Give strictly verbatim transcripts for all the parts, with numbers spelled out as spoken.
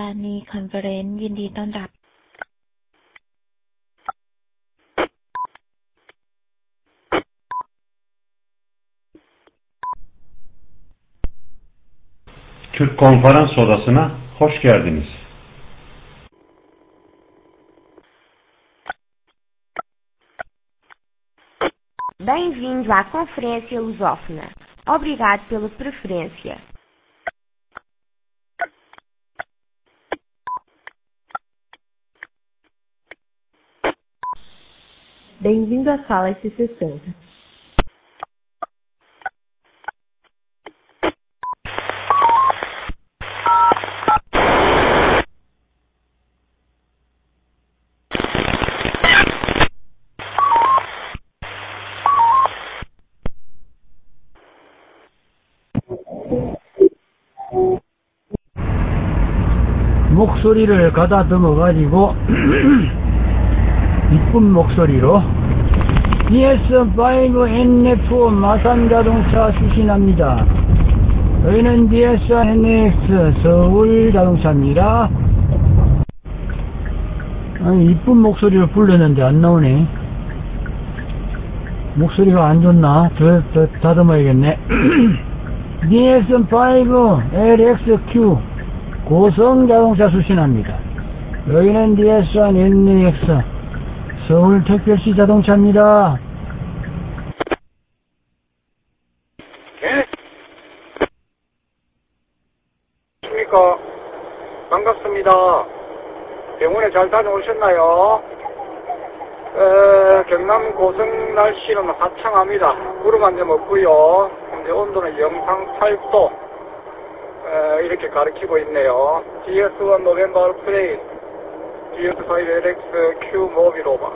านีคอนเฟอเรนซ์ยินดีต้อนรับ Türk Konferans Odası'na hoş geldiniz. Bem-vindo à Conferência Lusófona. Obrigado pela preferência. Bem-vindo à Sala S sessenta. 목소리를 가다듬어가지고 이쁜 목소리로 디에스 파이브 엔에프 마산자동차 수신합니다. 저희는 디에스 엔엑스 서울자동차입니다. 아니, 이쁜 목소리를 부르는데 안 나오네. 목소리가 안 좋나? 더, 더 다듬어야겠네. 디에스 파이브 엘엑스큐 고성자동차 수신합니다. 여기는 디에스 원 엔엑스 서울특별시 자동차입니다. 네? 안녕하십니까. 반갑습니다. 병원에 잘 다녀오셨나요? 에, 경남 고성 날씨는 화창합니다. 구름 한 점 없고요. 현재 온도는 영상 팔 도 에, 이렇게 가리키고 있네요. 디에스 원 노벤버 플레이 디에스 파이브 엘엑스 큐 모빌 오버.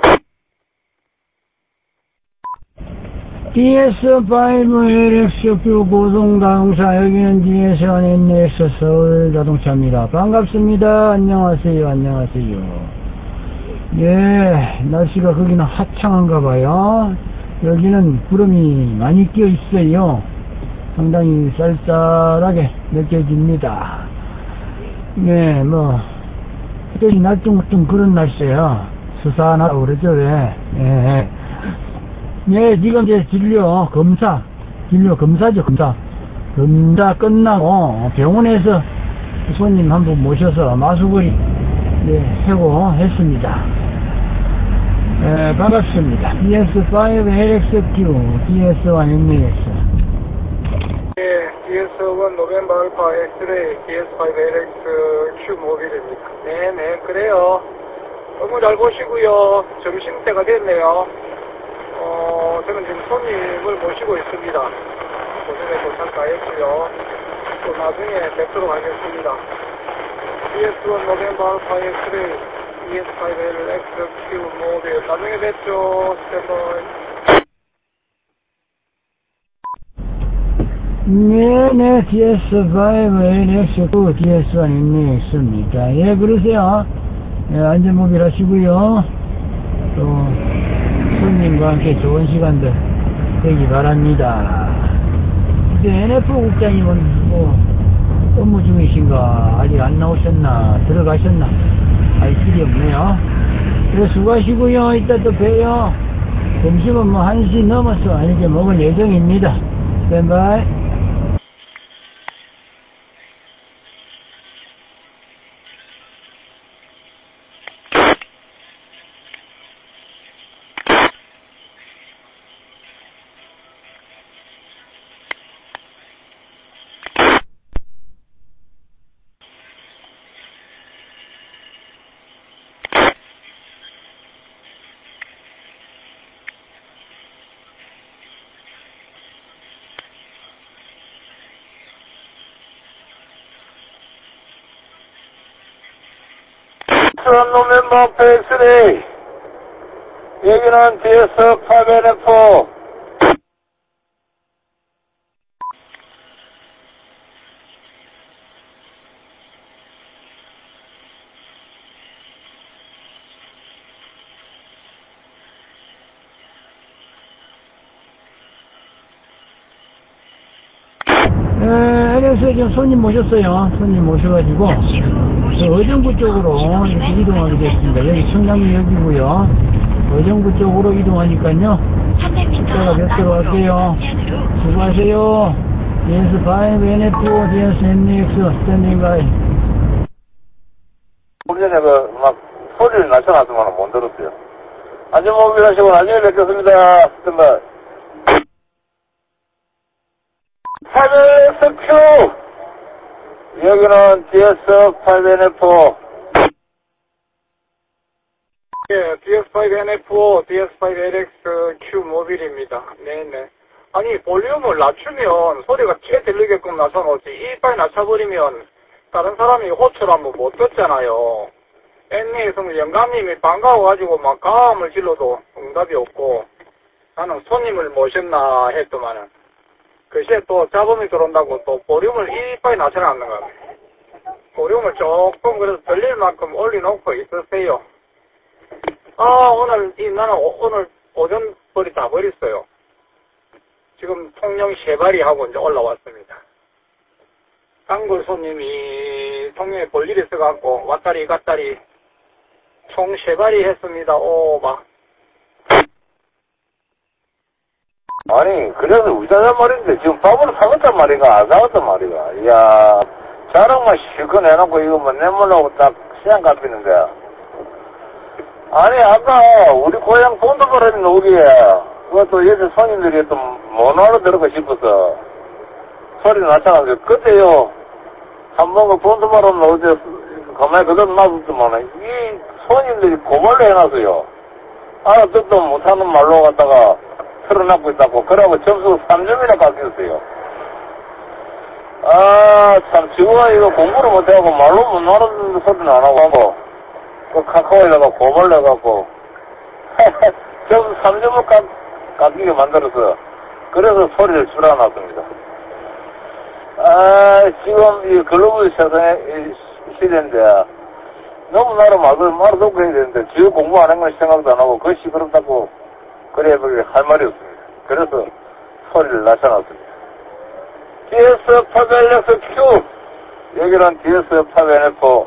디에스 파이브 엘엑스 큐 고성자동차 여기는 디에스 원 엔엑스 서울자동차입니다. 반갑습니다. 안녕하세요. 안녕하세요. 예, 날씨가 거기는 화창한가봐요. 여기는 구름이 많이 끼어 있어요. 상당히 쌀쌀하게 느껴집니다. 예, 뭐 그때이 날좀 좀 그런 날씨에요. 수산하고 그러죠. 왜? 예, 예, 지금 이제 진료 검사, 진료 검사죠, 검사. 검사 끝나고 병원에서 손님 한 분 모셔서 마수거리 예, 해고 했습니다. 예, 반갑습니다. 디에스 파이브 엘엑스큐 디에스 원 엔엑스. 예, 디에스 원 노벤버 알파 엑스레이 디에스 파이브 엘엑스 큐 모빌입니다. 네네, 그래요. 너무 잘 보시고요. 점심때가 됐네요. 어, 저는 지금 손님을 모시고 있습니다. 고생에 도착 다 했고요. 또 나중에 뵙도록 하겠습니다. 디에스 원 노벤버 알파 엑스레이 디에스 파이브 엘엑스 큐 모빌. 나중에 뵙죠. 스탠바이. 네네, 디에스 파이브 엘엑스 디에스 원 엔엑스입니다. 예, 그러세요. 예, 안전모빌 하시고요. 또 손님과 함께 좋은 시간들 되기 바랍니다. 근데 엔에프 국장님은 뭐 업무 중이신가? 아직 안 나오셨나? 들어가셨나? 알 길이 없네요. 그래, 수고하시고요. 이따 또 봬요. 점심은 뭐 한 시 넘어서 이렇게 먹을 예정입니다. 스탠바이. 노멤버 엑스레이 여기는 디에스 파이브 엘엑스 에스에스 지금 손님 모셨어요. 손님 모셔가지고 그 의정부 쪽으로 이렇게 이동하게 됐습니다. 여기 청량리역이고요. 의정부 쪽으로 이동하니까요. 이따가 뵙도록 할게요. 수고하세요. 디에스 파이브 엔에프, 디에스 엠엑스, 스탠딩 바이. 우리 전에 그, 막, 소리를 낮춰놨으면 못 들었어요. 안전모빌 하시고 나중에 뵙겠습니다. 스탠딩 바이. 파이브 에스 큐! 여기는 디에스 파이브 엔에프. 예, 디에스 파이브 엔에프, 디에스 파이브 엘엑스 큐 모빌입니다. 네네. 아니, 볼륨을 낮추면 소리가 꽤 들리게끔 낮춰놓지. 이빨 낮춰버리면 다른 사람이 호출하면 못 듣잖아요. 앤니에서는 영감님이 반가워가지고 막 가음을 질러도 응답이 없고 나는 손님을 모셨나 했더만은 글쎄 또 잡음이 들어온다고 또 볼륨을 이빨 낮춰놨는 거야. 볼륨을 조금 그래도 들릴 만큼 올려놓고 있으세요. 아, 오늘, 이, 나는 오, 오늘 오전 벌이 다 버렸어요. 지금 통영 세 발이 하고 이제 올라왔습니다. 단골 손님이 통영에 볼 일이 있어갖고 왔다리 갔다리 총 세 발이 했습니다. 오, 막. 아니, 그래서 의자단 말인데, 지금 밥을 사갔단 말이가, 안 사갔단 말이가. 이야, 자랑만 실컷 해놓고 이거 뭐 내몰라고 딱 시장 갚이는데. 아니, 아까 우리 고향 본드바람이 오기에, 그것도 예전 손님들이 또 못 알아들을까 싶어서, 소리 낮춰가지고, 그때요, 한 번 그 본드바람 오지, 가만히 그대로 놔뒀더만, 이 손님들이 고발로 해놨어요. 알아듣도 못하는 말로 갖다가 틀어놓고 있다고, 그러고 점수 삼 점이나 깎였어요. 아, 참, 지구가 이거 공부를 못해갖고 말로 못 알아듣는 소리는 안 하고 하고, 그 카카오에다가 고발을 해갖고 점수 삼 점을 깎, 깎이게 만들어서 그래서 소리를 줄여놨습니다. 아, 지금 이 글로벌 세상의 시대인데 너무 나를 말을 말을 듣고 해야 되는데 지 공부 안 한 건 생각도 안 하고 그것이 그렇다고 그래 할 말이 없습니다. 그래서 소리를 낮춰놨습니다. 디에스 파이브 엘엑스 큐 여기는 디에스 파이브 엔에프.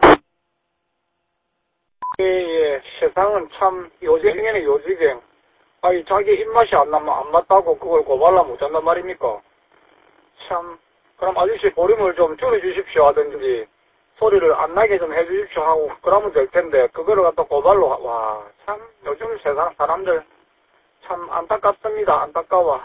예, 예, 세상은 참 요지경이네, 요지경. 아니, 자기 입맛이 안 나면 안 맞다고 그걸 고발하면 못한단 말입니까? 참, 그럼 아저씨 볼륨을 좀 줄여주십시오 하든지, 소리를 안 나게 좀 해주십시오 하고, 그러면 될 텐데, 그거를 갖다 고발로, 와, 참, 요즘 세상 사람들, 참 안타깝습니다, 안타까워.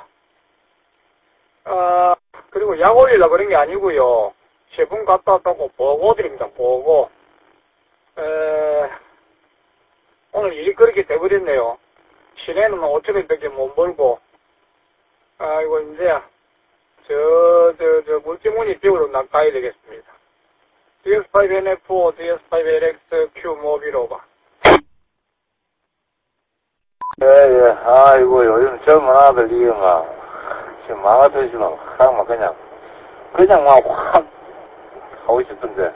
아, 그리고 약 올리려고 그런 게 아니고요. 제품 갖다 왔다고 보고 드립니다, 보고. 에, 오늘 일이 그렇게 돼버렸네요. 시내는 오천원밖에 못 벌고, 아이고, 이제, 저, 저, 저, 물질문이 비우러 나가야 되겠습니다. 디에스 파이브 엔에프, 디에스 파이브 엘엑스 큐 모빌 오버. 예, 예, 아이고, 요즘 젊은 아들, 이게 막, 지금 망아터지면, 막, 그냥, 그냥 막 확, 하고 싶던데.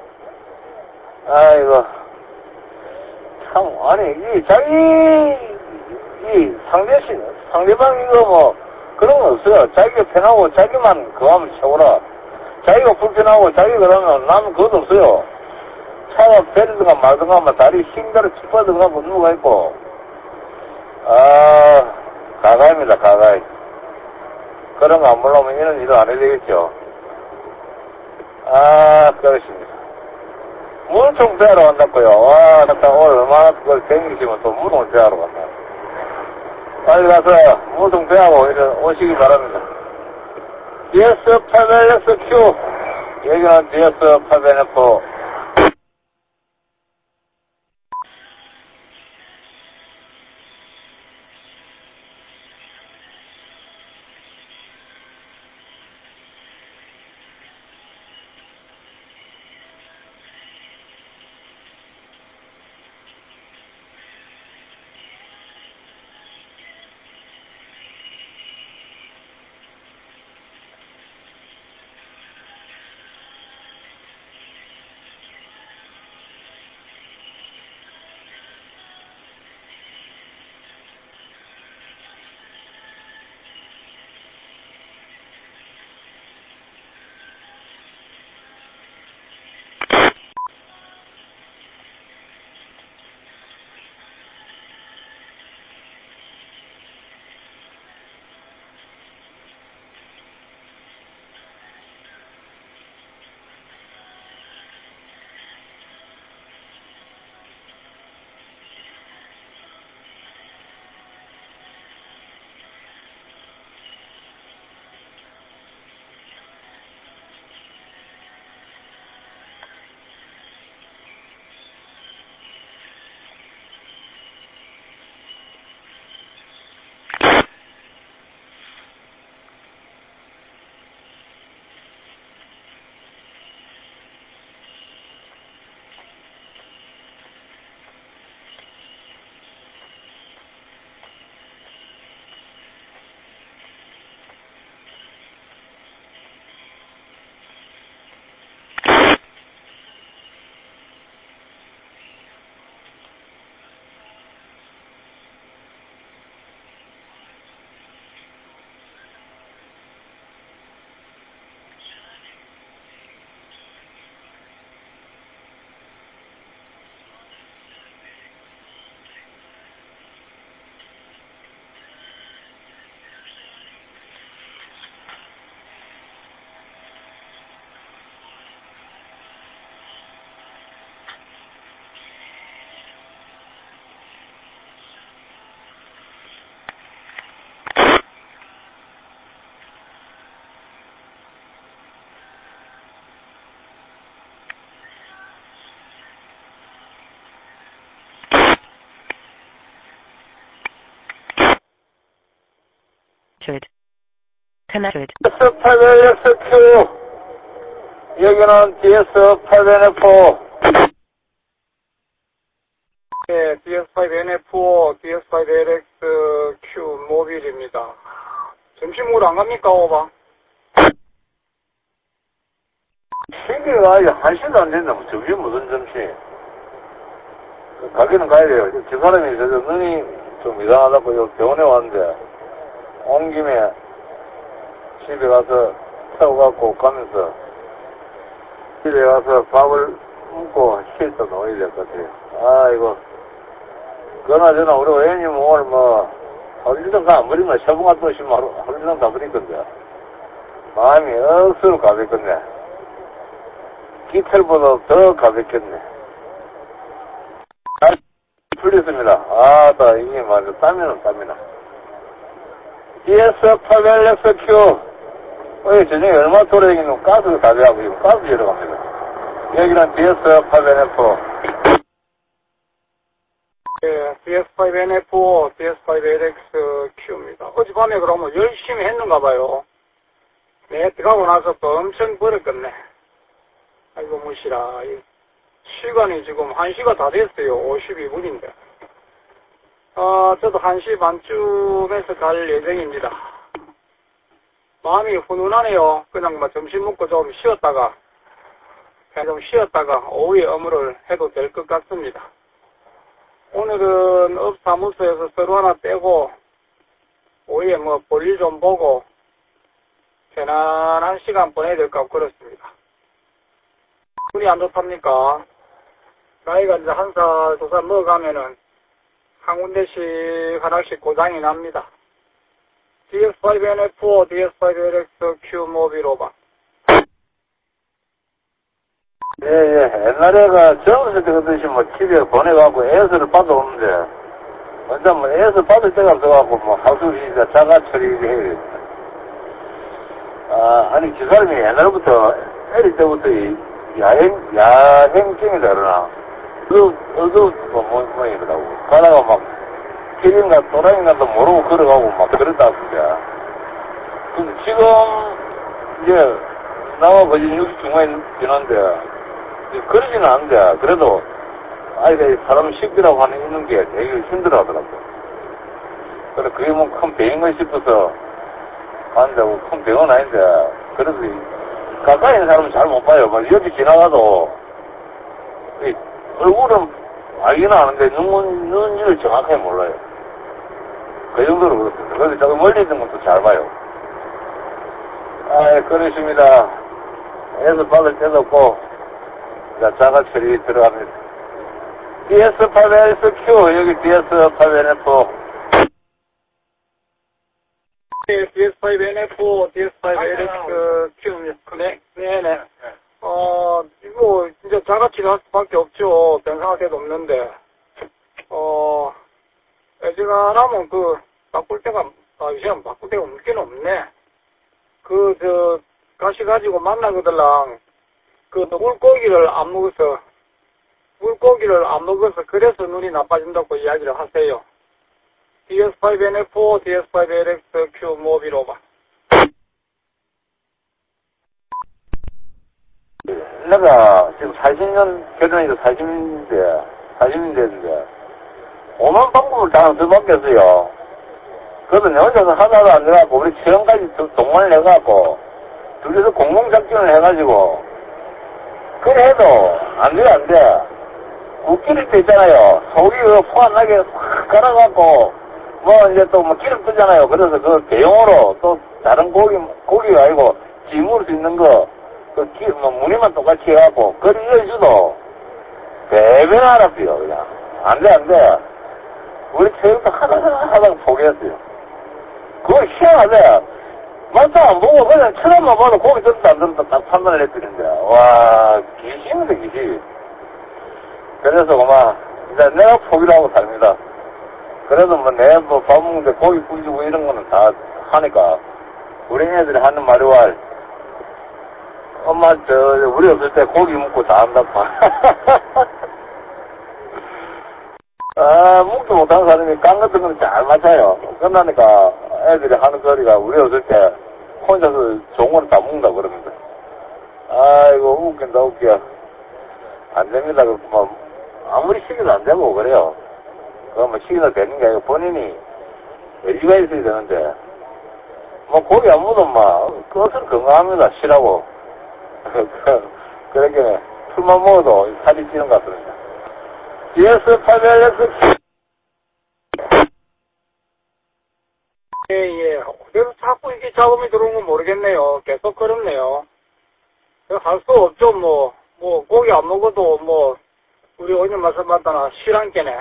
아이고. 참, 아니, 이, 자기, 이, 상대, 시, 상대방 이거 뭐, 그런 거 없어요. 자기가 편하고 자기만 그거 하면 최고라. 자기가 불편하고 자기가 그러면 남은 그것도 없어요. 차가 베리든가 말든가 하면 다리 힘대로 짚어든가 뭐 누가 있고. 아, 가가입니다, 가가이. 그런 거 안 몰라면 이런 일을 안 해야 되겠죠. 아, 그렇습니다. 물총 배하러 간다고요. 와, 나 오늘 얼마나 그걸 댕기시면 또 물총을 배하러 간다. 빨리 가서 물총 배하고 오시기 바랍니다. 디에스 파이브 엘엑스 큐 여기는 디에스 파이브 엔에프. Connected. 디에스 팔백일 엑스 큐. 여기는 디에스 팔백일 에프. 네, 디에스 파이브 엔 에프 오, 디에스 파이브 엘 엑스 큐 모빌입니다. 점심 먹으러 안 갑니까, 오바? 시기가 아직 한 시도 안 된다. 점심 무슨 점심? 가기는 가야 돼요. 저 사람이 저 눈이 좀 이상하다고 여기 병원에 왔는데 온 김에 집에 가서 태워갖고 가면서 집에 가서 밥을 먹고 씻어 놓아야 될 것 같아요. 아 이거 그나저나 우리 의원님 오늘 뭐 하루 일정 다 안 버린 거야. 셔붕 갔다 오시면 하루, 하루 일정 다 버릴 건데 마음이 억수로 가볍겠네. 기철보다 더 가볍겠네. 잘 풀렸습니다. 아, 나 이게 말이야. 땀이나 땀이나. 디에스 팔백일 엑스 큐. 어이, 저녁에 얼마 도래기는 가스 가져가고 지금 가스 지러 갑니다. 여기는 디에스 팔백일 에프. 네, 디에스 파이브 엔 에프 오, 디에스 파이브 엘 엑스 큐입니다. 어젯밤에 그러면 열심히 했는가 봐요. 네, 들어가고 나서 또 엄청 버렸겠네. 아이고, 무시라. 시간이 지금 한 시가 다 됐어요. 오십이 분인데. 어, 저도 한 시 반쯤에서 갈 예정입니다. 마음이 훈훈하네요. 그냥 뭐 점심 먹고 좀 쉬었다가, 그냥 좀 쉬었다가 오후에 업무를 해도 될 것 같습니다. 오늘은 업 사무소에서 서류 하나 떼고, 오후에 뭐 볼일 좀 보고, 편안한 시간 보내야 될 것 같고 그렇습니다. 눈이 안 좋답니까? 나이가 이제 한 살, 두 살 먹어가면은 한 군데씩 하나씩 고장이 납니다. 디에스 파이브 엔 에프 오, 디에스 파이브 엘 엑스 큐 모빌 오바. 예, 예. 옛날에가 젊었을 때 그듯이 뭐 집에 보내가고 에스를 받아오는데, 먼저 뭐 에스 받을 때가 없어가고 뭐 하수시 자가 처리를 해야 됩니다. 아, 아니, 그 사람이 옛날부터, 어릴 때부터 이 야행, 야행증이다 그러나, 그, 어두, 뭐, 뭐, 뭐이더라고. 가다가 막, 길인가 또라이인가도 모르고 걸어가고 막 그랬다, 진짜. 근데 지금, 이제, 나와 거의 육십 중반에 지났는데, 그러지는 않는데, 그래도, 아이가 사람 식비라고 하는 있는 게 되게 힘들어 하더라고. 그래, 그게 뭐 큰 병인가 싶어서, 간다고 큰 병은 아닌데, 그래도, 가까이 있는 사람은 잘 못 봐요. 막 옆에 지나가도, 이, 얼굴은 알기는 아는데, 눈, 눈을 정확하게 몰라요. 그 정도로 그렇습니다. 그래서 저기 멀리 있는 것도 잘 봐요. 아, 그렇습니다. 에서 받을 때도 없고, 자, 자가 처리 들어갑니다. 디에스 팔백 엑스 큐, 여기 디에스 팔백 엔 에프. 네, 디에스 파이브 엔 에프 오, 디에스 파이브 엘 엑스 큐입니다. 네, 네네. 어, 이거 진짜 자가치기 할 수밖에 없죠. 변상할 데도 없는데. 어, 애지간하면 그, 바꿀 데가, 아, 이제는 바꿀 데가 없긴 없네. 그, 저, 가시 가지고 만나거들랑, 그, 물고기를 안 먹어서, 물고기를 안 먹어서 그래서 눈이 나빠진다고 이야기를 하세요. 디에스 파이브 엔 에프 오, 디에스 파이브 엘 엑스 큐 모빌 오바. 내가 지금 사십 년, 결혼해서 사십 년인데, 사십 년 됐는데, 오만 방법을 다 써봤겠어요. 그래도 내 혼자서 하나도 안 돼갖고, 우리 처음까지 동원을 해갖고, 둘이서 공동작전을 해가지고, 그래 해도, 안 돼, 안 돼. 웃길 때 있잖아요. 속이 포 안 나게 확 갈아갖고, 뭐, 이제 또 뭐 기름 뜨잖아요. 그래서 그 대용으로 또 다른 고기, 고기가 아니고, 지물 수 있는 거, 그 기, 뭐, 무늬만 똑같이 해갖고, 그리 이어주도, 배변 알았어요, 그냥. 안 돼, 안 돼. 우리 체육도 하다가 하다가 포기했어요. 그거 희한하네. 막상 안 보고 그냥 쳐다만 봐도 고기 떴다 안 떴다 딱 판단을 했더는데, 와, 귀신이네, 귀신. 그래서 그만, 이제 내가 포기를 하고 삽니다. 그래도 뭐, 내 뭐, 밥 먹는데 고기 구워주고 이런 거는 다 하니까, 우리 애들이 하는 말이 와, 엄마, 저, 우리 없을 때 고기 먹고 다 한다고. 아, 먹도 못하는 사람이 깡 같은 건 잘 맞아요. 끝나니까 애들이 하는 소리가 우리 없을 때 혼자서 좋은 거는 다 먹는다 그럽니다. 아이고, 웃긴다, 웃겨. 안 됩니다. 그, 뭐, 아무리 시기도 안 되고 그래요. 그거 뭐 시기도 되는 게 아니고 본인이 의지가 있어야 되는데, 뭐, 고기 안 먹으면 막, 그것은 건강합니다. 쉬라고. 그렇게, 술만 먹어도 살이 찌는 것 같습니다. 디에스 팔백엑스. 예, 예. 그래서 자꾸 이게 잡음이 들어온 건 모르겠네요. 계속 그렇네요. 할 수 없죠, 뭐. 뭐, 고기 안 먹어도, 뭐, 우리 오늘 말씀받다나 실한 게네.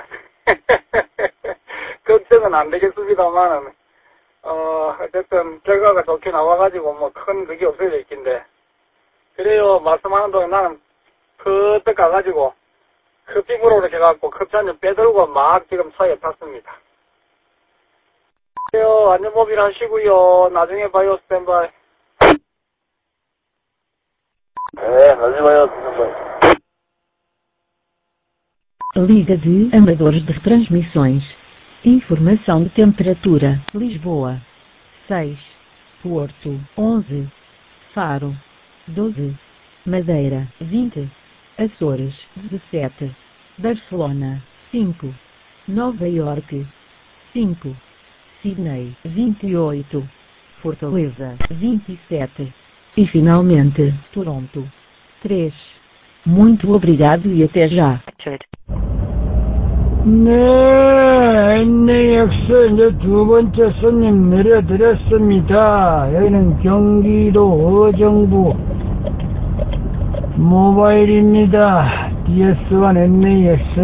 걱정은 안 되겠습니다만은, 어, 어쨌든, 결과가 좋게 나와가지고, 뭐, 큰 그게 없어야 될 텐데. 그래요, 말씀하는 동안 나는, 퍼뜩 가가지고, 커피물로 이렇게 해갖고, 커피 한 잔 빼들고, 막 지금 차에 탔습니다. 그래요, 안전모빌 하시고요. 나중에 봐요, 스탠바이. 네, 나중에 봐요, 스탠바이. Liga de Amadores de Retransmissões. Informação de temperatura. Lisboa. seis. Porto. onze. Faro. doze. Madeira. vinte. Açores. dezessete. Barcelona. cinco. Nova York. cinco. Sydney. vinte e oito. Fortaleza. vinte e sete. E finalmente, Toronto. três. Muito obrigado e até já. 네, 엔에이엑스 이제 두 번째 손님 내려드렸습니다. 여기는 경기도 의정부 모바일입니다. 디에스원 엔에이엑스.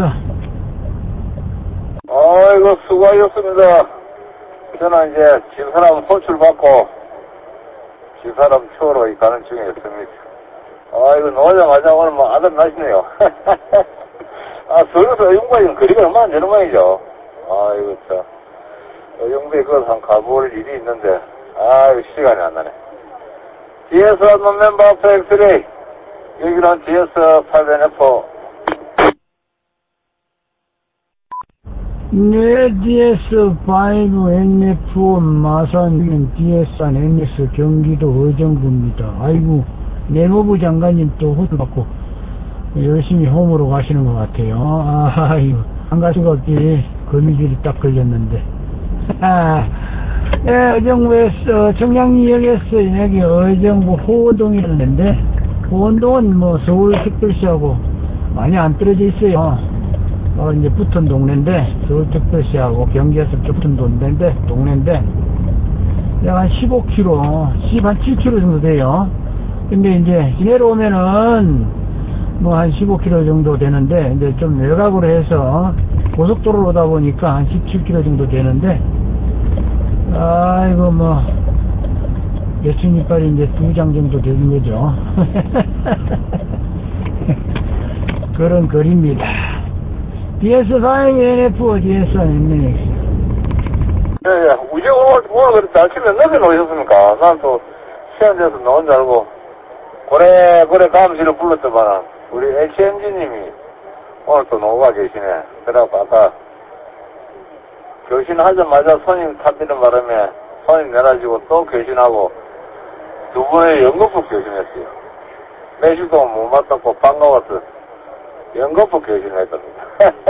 아이고, 수고하셨습니다. 저는 이제 집사람 호출받고 집사람 추워로 가는 중에 있습니다. 아이고, 나오자마자 오늘 뭐 아들 나시네요. 아, 서울에서 의용부에 거리가 얼마나 되는 모양이죠. 아이고, 참. 의용부에 그걸 한 가볼 일이 있는데, 아이고, 시간이 안 나네. 디에스 한번 멤버 앞에 엑스레이. 여기는 디에스 팔백에프. 네, 디에스 파이브 엔에프 마산 디에스 엔에스 경기도 의정부입니다. 아이고, 내무부 장관님 또 호출 받고 열심히 홈으로 가시는 것 같아요. 아이고, 안 갈 수가 없지. 거미줄이 딱 걸렸는데. 아, 예, 의정부에서 청량리역에서 여기 의정부 호원동이라는데, 호원동은 뭐 서울특별시하고 많이 안 떨어져 있어요. 어, 이제 붙은 동네인데, 서울특별시하고 경기에서 붙은 동네인데, 동네인데, 약 한 십오 킬로미터, 한 칠 킬로미터 정도 돼요. 근데 이제 내려오면은, 뭐 한 십오 킬로미터 정도 되는데, 이제 좀 외곽으로 해서 고속도로로 오다 보니까 한 십칠 킬로미터 정도 되는데, 아이고, 뭐, 여친 이빨이 이제 두 장 정도 되는 거죠. 그런 거리입니다. 디에스 파이브 엔에프, 디에스 엔에이엑스. 예, 예. 우리 오늘, 오늘 그랬지. 아침에 늦게 나오셨습니까? 난 또 시간 돼서 나온 줄 알고, 고래, 고래 감시를 불렀더만, 우리 에이치엠지님이 오늘 또 노가 계시네. 그래갖고 아까 교신하자마자 손님 탑비는 바람에 손님 내라지고 또 교신하고 두 번의 연거푸 교신했어요. 매주도 못 맞았고 반가워서 연거푸 교신을 했답니다.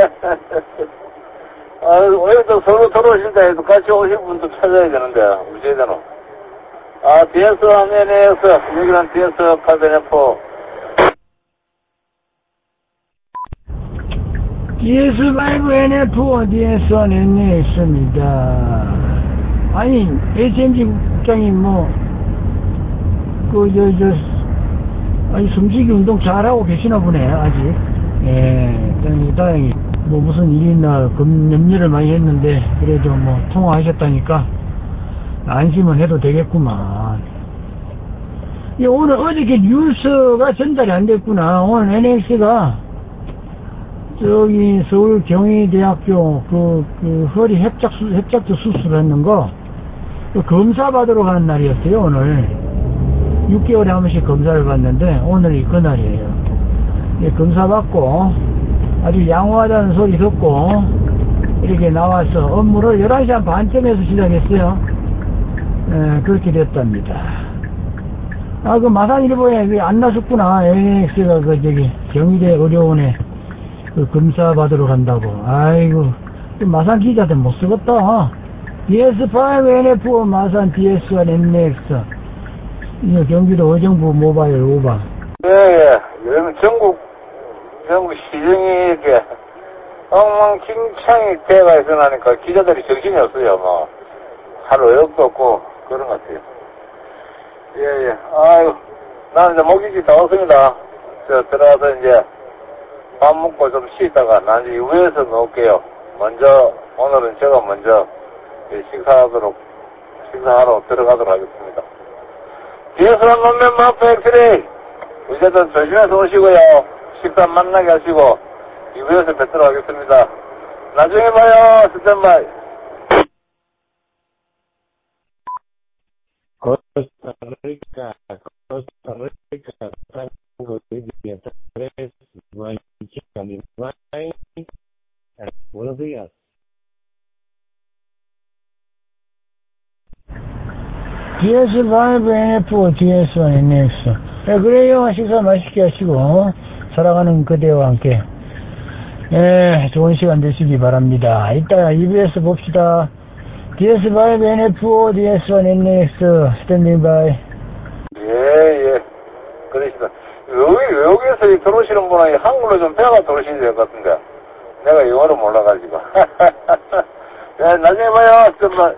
아, 오늘도 서로 들어오실 때 같이 오실 분도 찾아야 되는데, 우제대로. 아, 디에스 엔에이엑스, 여기는 디에스 팔백에프. 디에스 파이브 엔에프, 디에스 엔에이엑스입니다. 아니, 에이치엠지 국장이 뭐, 그, 저, 저, 아니, 숨쉬기 운동 잘하고 계시나 보네, 아직. 예, 다행히, 다행히. 뭐, 무슨 일이 있나, 검, 염려를 많이 했는데, 그래도 뭐, 통화하셨다니까, 안심은 해도 되겠구만. 예, 오늘 어저께 뉴스가 전달이 안 됐구나. 오늘 엔엑스가, 저기, 서울 경희대학교, 그, 그, 허리 협작, 협작조 수술을 했는 거, 그 검사 받으러 가는 날이었어요, 오늘. 육 개월에 한 번씩 검사를 받는데, 오늘이 그날이에요. 예, 검사 받고, 아주 양호하다는 소리 듣고, 이렇게 나와서 업무를 열한 시 한 반쯤에서 시작했어요. 예, 그렇게 됐답니다. 아, 그 마산일보에 그 안 나섰구나. 에이엑스가 그 저기 경희대 의료원에 그 검사 받으러 간다고. 아이고, 그 마산 기자들 못 쓰겠다. 디에스 파이브 엔에프오 마산 디에스원 엔엑스. 이거 경기도 의정부 모바일 오바. 예, 예. 요즘 전국, 전국 시정이 이렇게 엉망진창이 대가 있어 나니까 기자들이 정신이 없어요. 뭐, 할 의욕도 없고, 그런 것 같아요. 예, 예. 아유, 나는 이제 목욕이 다 왔습니다. 저, 들어가서 이제 밥 먹고 좀 쉬다가 난 이제 위에서 놓을게요. 먼저, 오늘은 제가 먼저 식사하도록, 식사하러 들어가도록 하겠습니다. 뒤에서 놓으면 마프 엑스레이. 의자들 조심해서 오시고요. 식사 만나게 하시고, 이 위에서 뵙도록 하겠습니다. 나중에 봐요. 스탠바이. Costa Rica, Costa Rica, Tango India tres, buenos días. 디에스 파이브 엔에프오 디에스원 엔엑스. 네, 그래요. 식사 맛있게 하시고 살아가는 그대와 함께 네, 좋은 시간 되시기 바랍니다. 이따 이비에스 봅시다. 디에스 파이브 엔에프오 디에스원 엔엑스 스탠딩 바이. 예, 예. 그러시다. 여기, 외국에서 들어오시는 분은 한글로 좀 배워가 들어오시면 될 것 같은데. 내가 영어를 몰라가지고. 네, 나중에 봐요. 정말.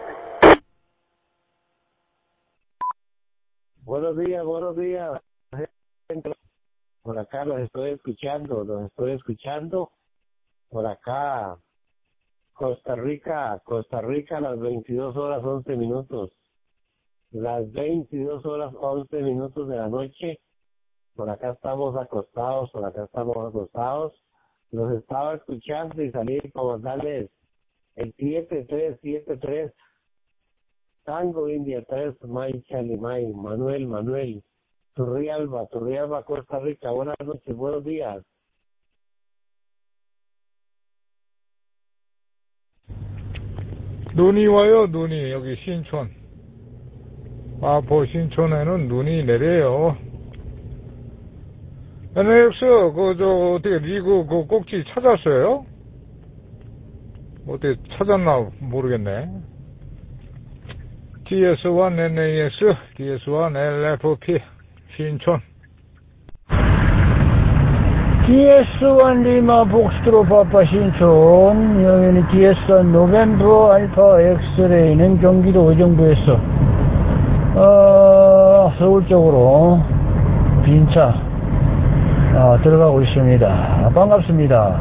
Buenos días, buenos días. Por acá los estoy escuchando, los estoy escuchando. Por acá, Costa Rica, Costa Rica, las veintidós horas once minutos. Las veintidós horas once minutos de la noche. Por acá estamos acostados, por acá estamos acostados. Los estaba escuchando y salí como darles el siete tres siete tres. Tango India tres, May Charlie May, Manuel, Manuel, Turrialba, Turrialba, Costa Rica. Buenas noches, buenos días. 눈이 와요, 눈이. 여기 신촌. 마포 신촌에는 눈이 내려요. 엔엑스, 그, 저, 어떻게, 리그, 그 꼭지 찾았어요? 어떻게 찾았나 모르겠네. 디에스원 엔에이에스, 디에스원 엘에프피, 신촌. 디에스원 리마 복스트로 파파 신촌. 여기는 디에스원 노벤버 알파 엑스레이는 경기도 의정부에서 어, 서울 쪽으로 빈차 어, 들어가고 있습니다. 반갑습니다.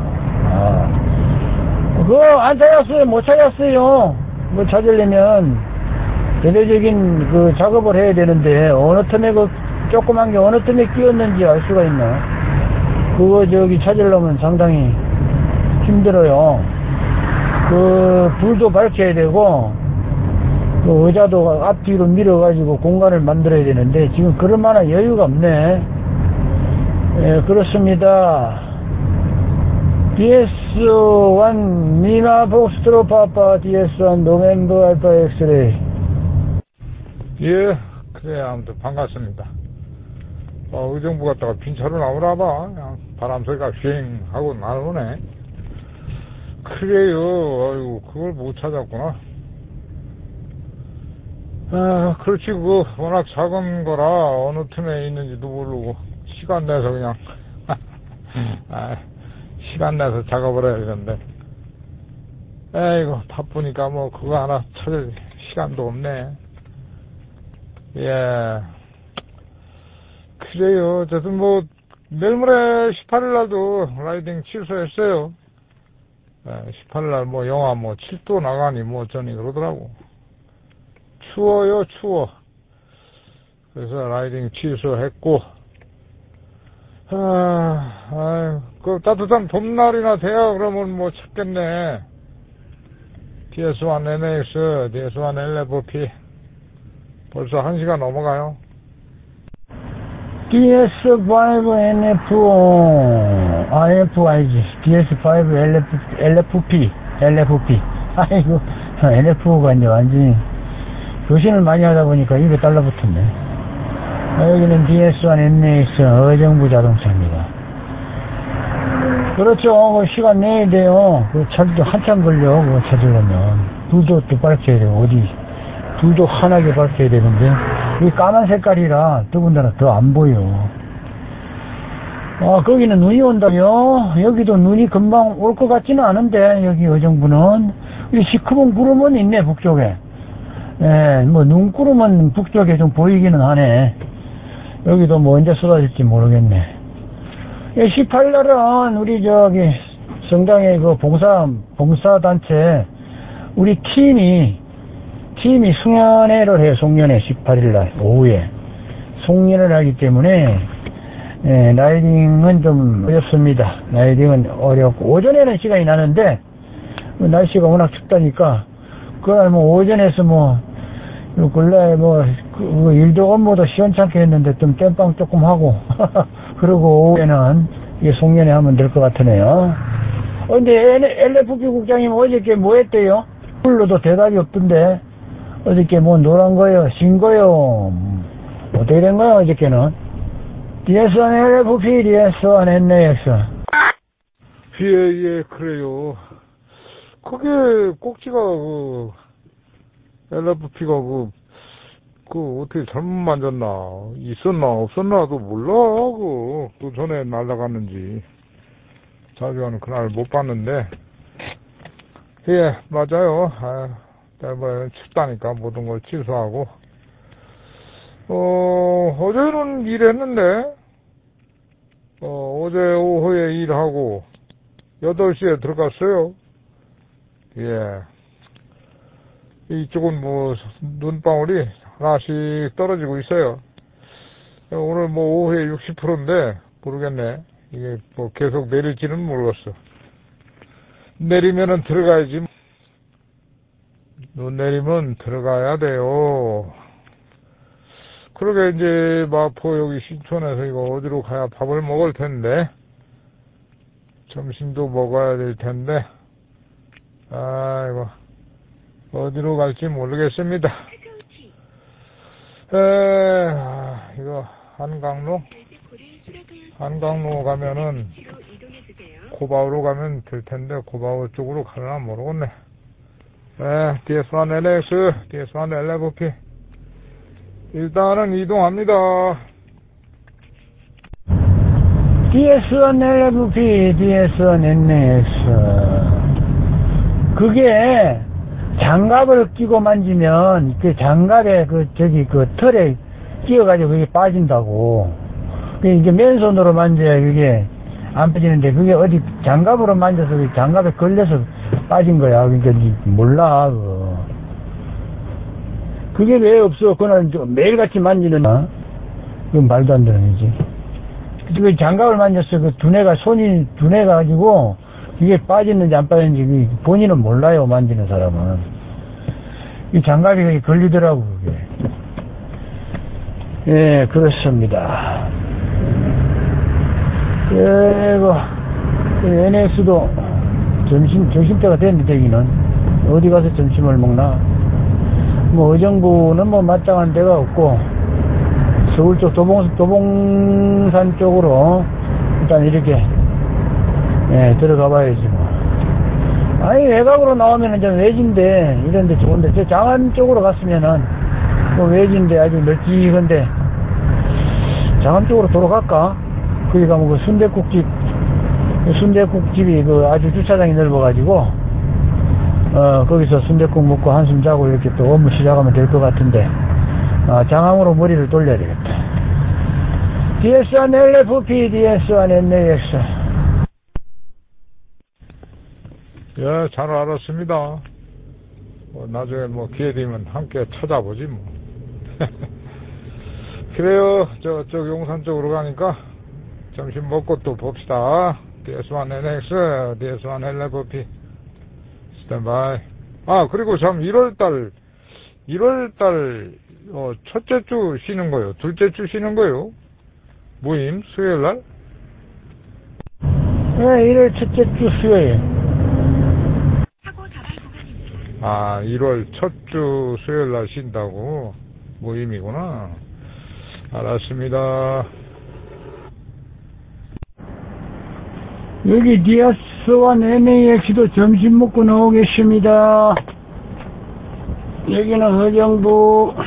아, 그거 안 찾았어요. 못 찾았어요. 뭐 찾으려면 대대적인 그 작업을 해야 되는데 어느 틈에 그 조그만 게 어느 틈에 끼었는지 알 수가 있나? 그거 저기 찾으려면 상당히 힘들어요. 그 불도 밝혀야 되고 그 의자도 앞뒤로 밀어가지고 공간을 만들어야 되는데 지금 그럴 만한 여유가 없네. 예, 그렇습니다. 디에스원 미마 복스트로 파파 디에스원 노멤버 알파 엑스레이. 예, 그래, 아무튼 반갑습니다. 어, 의정부 갔다가 빈차로 나오나봐. 그냥 바람 소리가 휘잉 하고 나오네. 그래요. 아이고, 그걸 못 찾았구나. 아, 그렇지. 그, 워낙 작은 거라 어느 틈에 있는지도 모르고, 시간 내서 그냥, 아, 시간 내서 작업을 해야 되는데. 에이고, 바쁘니까 뭐, 그거 하나 찾을 시간도 없네. 예. 그래요. 어쨌든 뭐, 내일 모레 십팔 일 날도 라이딩 취소했어요. 예, 십팔 일 날 뭐, 영하 뭐, 칠 도 나가니 뭐, 어쩌니 그러더라고. 추워요, 추워. 그래서 라이딩 취소했고, 아, 아유, 그 따뜻한 봄날이나 돼야 그러면 뭐 찾겠네. 디에스원 엔엑스, 디에스원 엘에프피. 벌써 한 시간 넘어가요. 디에스 파이브 엔에프오, 아, 에프 아이지, 디에스 파이브 엘에프피, 엘에프피. 아이고, 엔에프오가 이제 완전히 교신을 많이 하다 보니까 입에 달라붙었네. 아, 여기는 디에스원 엔엑스 의정부 자동차입니다. 그렇죠. 그 시간 내야 돼요. 그 차도 한참 걸려. 그거 찾으려면. 불도 또 밝혀야 돼요. 어디. 불도 환하게 밝혀야 되는데. 이 까만 색깔이라 더군다나 더 안 보여. 아, 거기는 눈이 온다며? 여기도 눈이 금방 올 것 같지는 않은데, 여기 의정부는. 이 시커먼 구름은 있네, 북쪽에. 예, 뭐, 눈구름은 북쪽에 좀 보이기는 하네. 여기도 뭐 언제 쏟아질지 모르겠네. 십팔 일 날은 우리 저기 성당의 그 봉사, 봉사단체, 우리 팀이, 팀이 송년회를 해요, 송년회, 십팔 일 날, 오후에. 송년회를 하기 때문에, 예, 라이딩은 좀 어렵습니다. 라이딩은 어렵고, 오전에는 시간이 나는데, 날씨가 워낙 춥다니까, 그날 뭐 오전에서 뭐, 근래 뭐, 그 일도 업무도 시원찮게 했는데 좀 땜빵 조금 하고, 그리고 오후에는 이게 송년회 하면 될 것 같으네요. 어, 근데 엘에프피 국장님 어저께 뭐 했대요? 불러도 대답이 없던데, 어저께 뭐 노란 거요, 신 거요, 어떻게 된 거요, 어저께는? 디에스원 엘에프피, 디에스원 엔엑스. 예, 예, 그래요. 그게 꼭지가 그 엘에프피가 그, 그 어떻게 잘못 만졌나, 있었나 없었나도 몰라. 그, 그 전에 날아갔는지 자주 하는 그날 못 봤는데. 예, 맞아요. 아, 뭐 춥다니까 모든 걸 취소하고. 어, 어제는 일했는데, 어, 어제 오후에 일하고 여덟 시에 들어갔어요. 예. 이쪽은 뭐 눈방울이 하나씩 떨어지고 있어요. 오늘 뭐 오후에 육십 퍼센트인데 모르겠네. 이게 뭐 계속 내릴지는 모르겠어. 내리면은 들어가야지. 눈 내리면 들어가야 돼요. 그러게 이제 마포 여기 신촌에서 이거 어디로 가야 밥을 먹을 텐데, 점심도 먹어야 될 텐데, 아이고 어디로 갈지 모르겠습니다. 에, 이거 한강로? 한강로 가면은 고바우로 가면 될 텐데 고바우 쪽으로 가려나 모르겠네. 에, 디에스원 엔엑스, 디에스원 엘에프피 일단은 이동합니다. 디에스원 엘에프피, 디에스원 엔엑스. 그게 장갑을 끼고 만지면 그 장갑에 그 저기 그 털에 끼어가지고 그게 빠진다고. 그게 이제 맨손으로 만져야 그게 안 빠지는데, 그게 어디 장갑으로 만져서 장갑에 걸려서 빠진 거야. 그러니까 몰라. 그거. 그게 왜 없어? 그날 매일같이 만지는, 어? 그건 말도 안 되는 거지. 그 장갑을 만졌어. 그 두뇌가, 손이 두뇌가 가지고 이게 빠지는지 안 빠지는지 본인은 몰라요, 만지는 사람은. 이 장갑이 걸리더라고, 그게. 예, 그렇습니다. 그리고 엔엑스도 점심, 점심때가 됐는데, 여기는 어디 가서 점심을 먹나? 뭐 의정부는 뭐 마땅한 데가 없고, 서울 쪽 도봉, 도봉산 쪽으로 일단 이렇게 예, 들어가 봐야지 뭐. 아니 외곽으로 나오면은 좀 외진데 이런데 좋은데, 저 장안 쪽으로 갔으면은 뭐 외진데 아주 널찍한데, 장안 쪽으로 돌아갈까? 거기 가면 그 순댓국집, 순댓국집이 그 아주 주차장이 넓어가지고 어 거기서 순댓국 먹고 한숨 자고 이렇게 또 업무 시작하면 될 것 같은데, 아, 장항으로 머리를 돌려야 되겠다. 디에스원 엘에프피, 디에스원 엔엑스. 예, 잘 알았습니다. 뭐 나중에 뭐 기회 되면 함께 찾아보지 뭐. 그래요. 저쪽 용산 쪽으로 가니까 점심 먹고 또 봅시다. 디에스원 엔엑스, 디에스원 엘에프피 스탠바이. 아, 그리고 참 일월달 일월달 어, 첫째 주 쉬는 거요, 둘째 주 쉬는 거요? 모임 수요일날? 네, 일월 첫째 주 수요일. 아, 일월 첫 주 수요일날 쉰다고 모임이구나. 알았습니다. 여기 디아스와 엠에이엑스도 점심 먹고 나오겠습니다. 여기는 허정부.